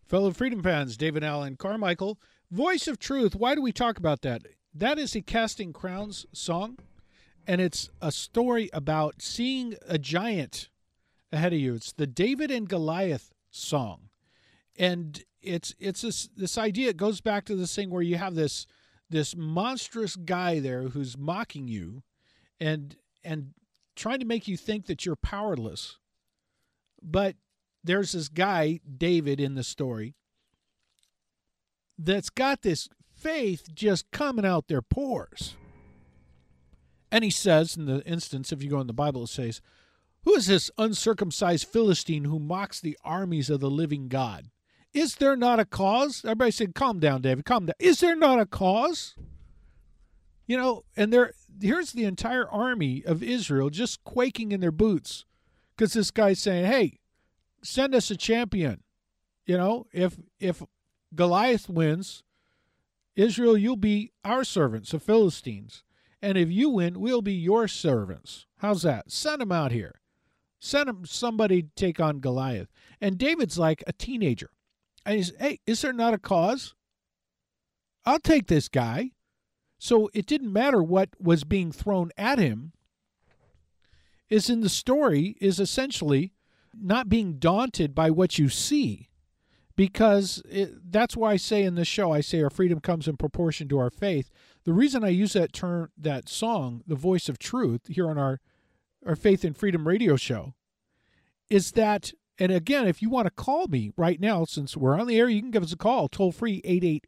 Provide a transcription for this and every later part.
Fellow Freedom fans, David Allen Carmichael, Voice of Truth. Why do we talk about that? That is a Casting Crowns song, and it's a story about seeing a giant ahead of you. It's the David and Goliath song, and it's this idea. It goes back to this thing where you have this monstrous guy there who's mocking you, and trying to make you think that you're powerless, but there's this guy, David, in the story that's got this faith just coming out their pores. And he says, in the instance, if you go in the Bible, it says, "Who is this uncircumcised Philistine who mocks the armies of the living God? Is there not a cause?" Everybody said, "Calm down, David, calm down. Is there not a cause?" You know, and here's the entire army of Israel just quaking in their boots because this guy's saying, "Hey, send us a champion. You know, if Goliath wins, Israel, you'll be our servants, the Philistines. And if you win, we'll be your servants." How's that? Send them out here. Send them somebody to take on Goliath. And David's like a teenager. And he says, "Hey, is there not a cause? I'll take this guy." So it didn't matter what was being thrown at him. Is in the story is essentially not being daunted by what you see, because that's why I say in this show, I say our freedom comes in proportion to our faith. The reason I use that term, that song, The Voice of Truth, here on our Faith and Freedom radio show, is that, and again, if you want to call me right now, since we're on the air, you can give us a call, toll free,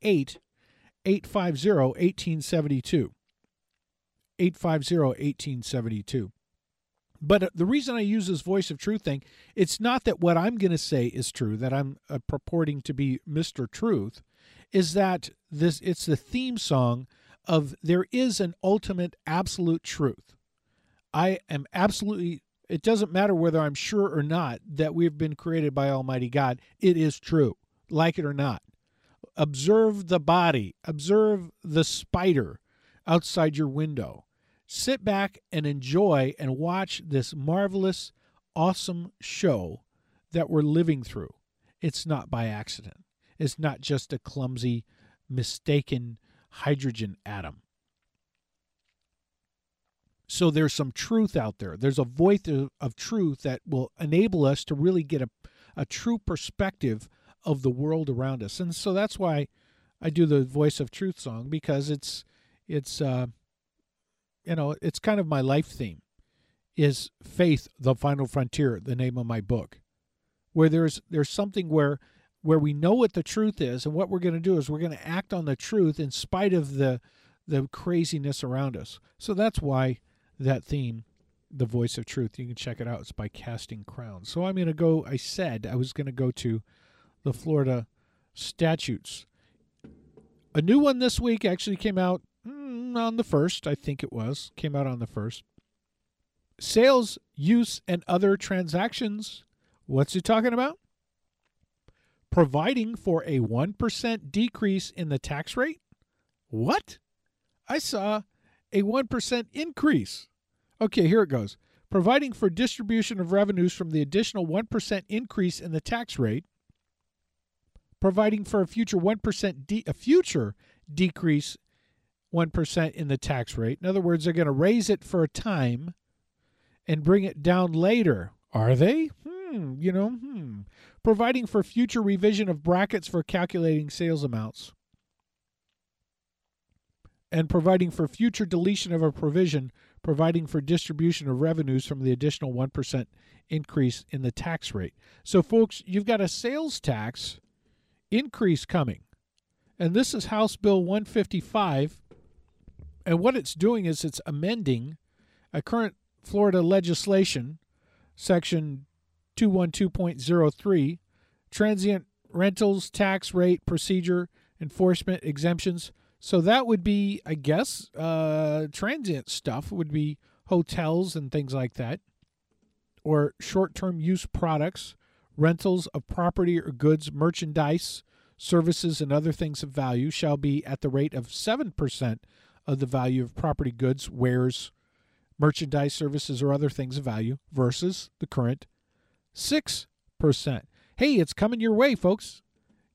888-850-1872, 850-1872. But the reason I use this Voice of Truth thing, it's not that what I'm going to say is true, that I'm purporting to be Mr. Truth, is that it's the theme song of there is an ultimate absolute truth. I am absolutely, it doesn't matter whether I'm sure or not that we've been created by Almighty God. It is true, like it or not. Observe the body. Observe the spider outside your window. Sit back and enjoy and watch this marvelous, awesome show that we're living through. It's not by accident. It's not just a clumsy, mistaken hydrogen atom. So there's some truth out there. There's a voice of truth that will enable us to really get a true perspective of the world around us. And so that's why I do the Voice of Truth song, because it's kind of my life theme, is Faith, the Final Frontier, the name of my book, where there's something where we know what the truth is, and what we're going to do is we're going to act on the truth in spite of the craziness around us. So that's why that theme, The Voice of Truth, you can check it out. It's by Casting Crowns. So I'm going to go, I said I was going to go to the Florida statutes. A new one this week actually came out on the 1st, I think it was. Came out on the 1st. Sales, use, and other transactions. What's it talking about? Providing for a 1% decrease in the tax rate? What? I saw a 1% increase. Okay, here it goes. Providing for distribution of revenues from the additional 1% increase in the tax rate. Providing for a future 1% decrease 1% in the tax rate. In other words, they're going to raise it for a time and bring it down later. Are they? Providing for future revision of brackets for calculating sales amounts. And providing for future deletion of a provision, providing for distribution of revenues from the additional 1% increase in the tax rate. So, folks, you've got a sales tax increase coming. And this is House Bill 155. And what it's doing is it's amending a current Florida legislation, Section 212.03, transient rentals, tax rate, procedure, enforcement, exemptions. So that would be, I guess, transient stuff would be hotels and things like that, or short-term use products, rentals of property or goods, merchandise, services, and other things of value shall be at the rate of 7% of the value of property, goods, wares, merchandise, services, or other things of value versus the current 6%. Hey, it's coming your way, folks.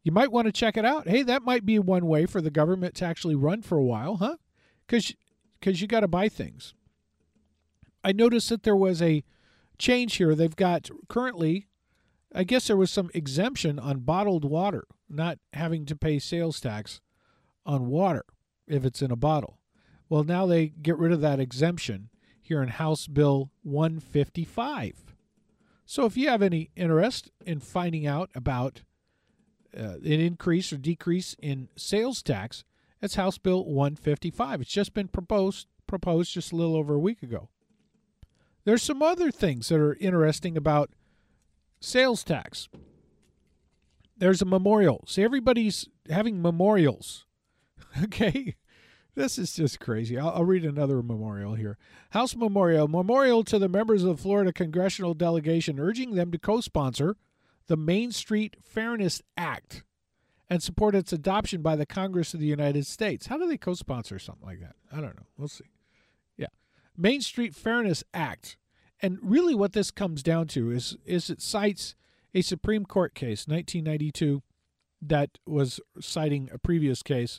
You might want to check it out. Hey, that might be one way for the government to actually run for a while, huh? Because you got to buy things. I noticed that there was a change here. They've got currently, I guess there was some exemption on bottled water, not having to pay sales tax on water if it's in a bottle. Well, now they get rid of that exemption here in House Bill 155. So if you have any interest in finding out about an increase or decrease in sales tax, that's House Bill 155. It's just been proposed just a little over a week ago. There's some other things that are interesting about sales tax. There's a memorial. See, everybody's having memorials. Okay? This is just crazy. I'll read another memorial here. House memorial to the members of the Florida congressional delegation, urging them to co-sponsor the Main Street Fairness Act and support its adoption by the Congress of the United States. How do they co-sponsor something like that? I don't know. We'll see. Yeah. Main Street Fairness Act. And really what this comes down to is it cites a Supreme Court case, 1992, that was citing a previous case,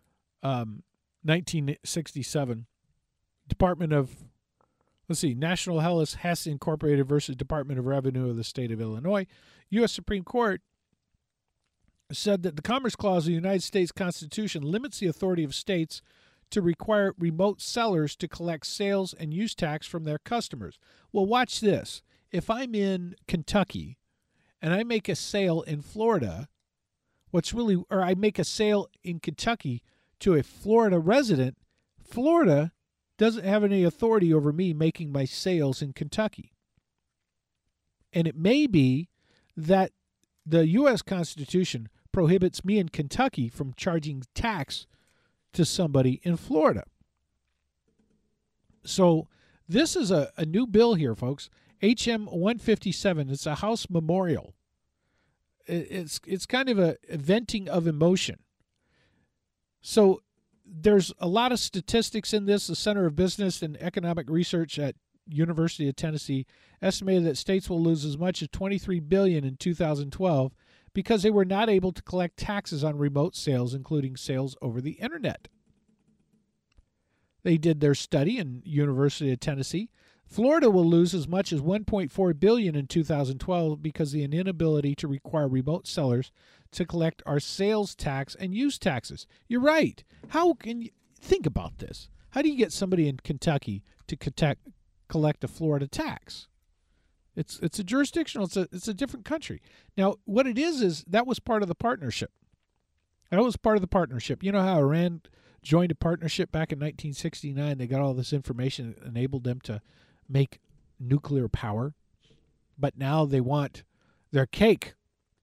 1967, Department of, National Health Hess Incorporated versus Department of Revenue of the State of Illinois. U.S. Supreme Court said that the Commerce Clause of the United States Constitution limits the authority of states to require remote sellers to collect sales and use tax from their customers. Well, watch this. If I'm in Kentucky and I make a sale in Florida, I make a sale in Kentucky to a Florida resident, Florida doesn't have any authority over me making my sales in Kentucky. And it may be that the U.S. Constitution prohibits me in Kentucky from charging tax to somebody in Florida. So this is a new bill here, folks. HM 157. It's a House memorial. It's kind of a venting of emotion. So there's a lot of statistics in this. The Center of Business and Economic Research at University of Tennessee estimated that states will lose as much as $23 billion in 2012 because they were not able to collect taxes on remote sales, including sales over the internet. They did their study in University of Tennessee. Florida will lose as much as $1.4 billion in 2012 because of the inability to require remote sellers to collect our sales tax and use taxes. You're right. How can you think about this? How do you get somebody in Kentucky to collect a Florida tax? It's a jurisdictional. It's a different country. Now, what it is that was part of the partnership. That was part of the partnership. You know how Iran joined a partnership back in 1969? They got all this information that enabled them to make nuclear power, but now they want their cake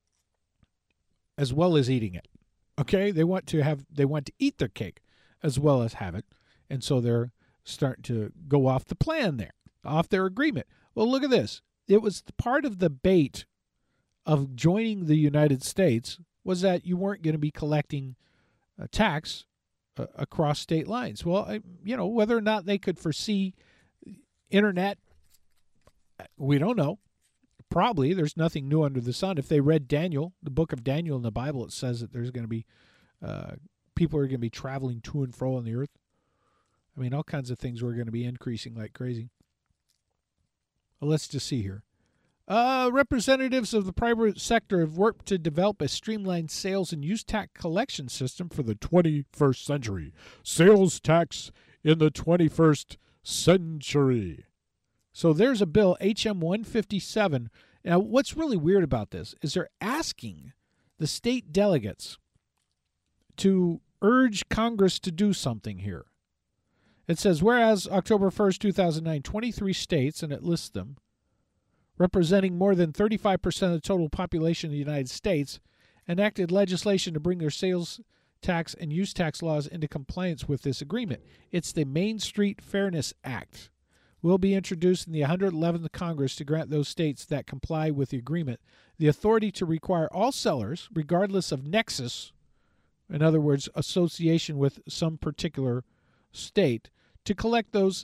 as well as eating it. Okay, they want to eat their cake as well as have it, and so they're starting to go off the plan there, off their agreement. Well, look at this. It was part of the bait of joining the United States was that you weren't going to be collecting a tax across state lines. Well, whether or not they could foresee internet, we don't know. Probably there's nothing new under the sun. If they read Daniel, the book of Daniel in the Bible, it says that there's going to be people are going to be traveling to and fro on the earth. I mean, all kinds of things were going to be increasing like crazy. Well, let's just see here. Representatives of the private sector have worked to develop a streamlined sales and use tax collection system for the 21st century. Sales tax in the 21st century. So there's a bill, HM 157. Now, what's really weird about this is they're asking the state delegates to urge Congress to do something here. It says, whereas October 1st, 2009, 23 states, and it lists them, representing more than 35% of the total population of the United States, enacted legislation to bring their sales tax and use tax laws into compliance with this agreement. It's the Main Street Fairness Act. Will be introduced in the 111th Congress to grant those states that comply with the agreement the authority to require all sellers, regardless of nexus, in other words, association with some particular state, to collect those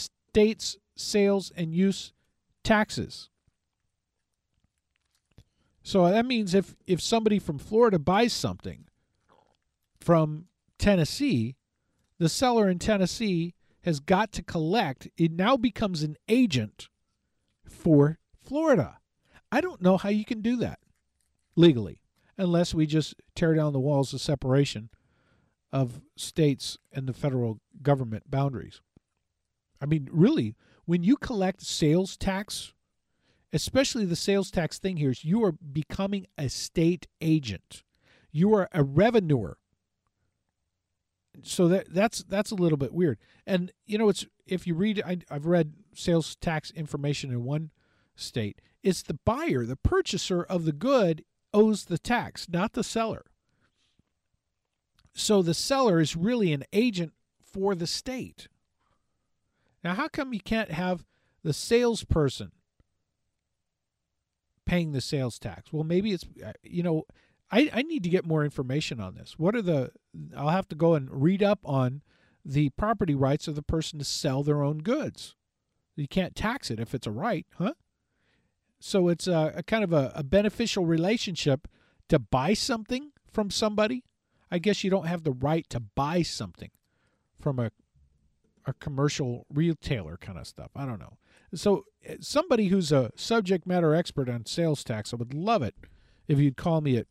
states' sales and use taxes. So that means if somebody from Florida buys something from Tennessee, the seller in Tennessee has got to collect. It now becomes an agent for Florida. I don't know how you can do that legally unless we just tear down the walls of separation of states and the federal government boundaries. I mean, really, when you collect sales tax, especially the sales tax thing here, is you are becoming a state agent. You are a revenuer. So that's a little bit weird. And it's if you read, I've read sales tax information in one state. It's the buyer, the purchaser of the good owes the tax, not the seller. So the seller is really an agent for the state. Now, how come you can't have the salesperson paying the sales tax? Well, maybe it's, I need to get more information on this. I'll have to go and read up on the property rights of the person to sell their own goods. You can't tax it if it's a right, huh? So it's a kind of a beneficial relationship to buy something from somebody. I guess you don't have the right to buy something from a commercial retailer kind of stuff. I don't know. So somebody who's a subject matter expert on sales tax, I would love it if you'd call me at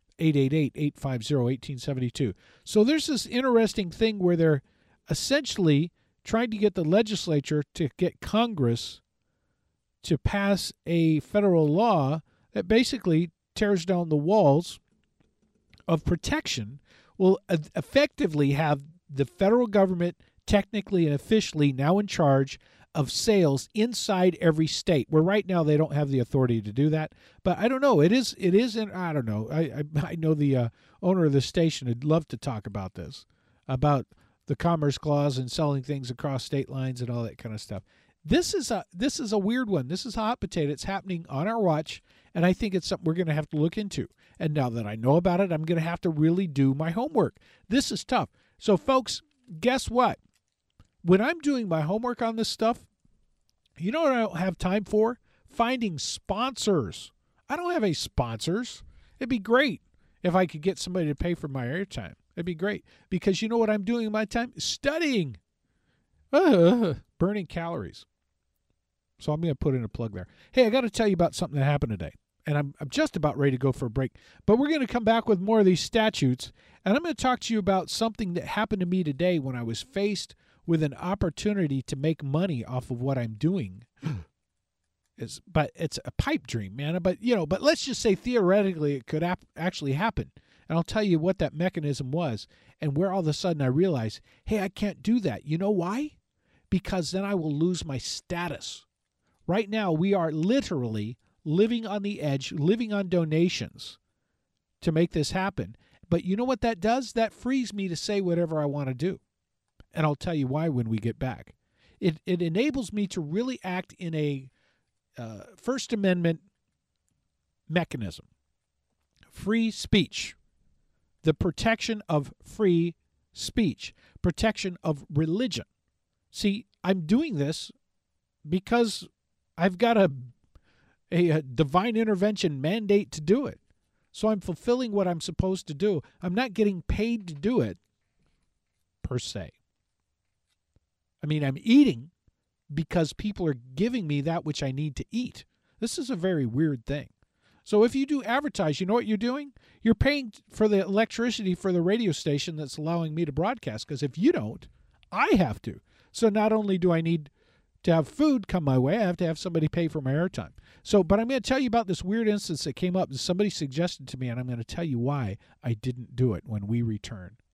888-850-1872. So there's this interesting thing where they're essentially trying to get the legislature to get Congress to pass a federal law that basically tears down the walls of protection, will effectively have the federal government technically and officially now in charge of sales inside every state, where right now they don't have the authority to do that. But I don't know. It is I don't know. I know the owner of the station would love to talk about this, about the Commerce Clause and selling things across state lines and all that kind of stuff. This is a weird one. This is a hot potato. It's happening on our watch, and I think it's something we're going to have to look into. And now that I know about it, I'm going to have to really do my homework. This is tough. So, folks, guess what? When I'm doing my homework on this stuff, you know what I don't have time for? Finding sponsors. I don't have any sponsors. It'd be great if I could get somebody to pay for my airtime. It'd be great. Because you know what I'm doing in my time? Studying. Burning calories. So I'm going to put in a plug there. Hey, I got to tell you about something that happened today. And I'm just about ready to go for a break. But we're going to come back with more of these statutes. And I'm going to talk to you about something that happened to me today when I was faced with an opportunity to make money off of what I'm doing. But it's a pipe dream, man. But let's just say theoretically it could actually happen. And I'll tell you what that mechanism was and where all of a sudden I realized, hey, I can't do that. You know why? Because then I will lose my status. Right now, we are literally living on the edge, living on donations to make this happen. But you know what that does? That frees me to say whatever I want to do. And I'll tell you why when we get back. It enables me to really act in a First Amendment mechanism. Free speech. The protection of free speech. Protection of religion. See, I'm doing this because I've got a divine intervention mandate to do it. So I'm fulfilling what I'm supposed to do. I'm not getting paid to do it, per se. I mean, I'm eating because people are giving me that which I need to eat. This is a very weird thing. So if you do advertise, you know what you're doing? You're paying for the electricity for the radio station that's allowing me to broadcast, because if you don't, I have to. So not only do I need to have food come my way, I have to have somebody pay for my airtime. But I'm going to tell you about this weird instance that came up that somebody suggested to me, and I'm going to tell you why I didn't do it when we return.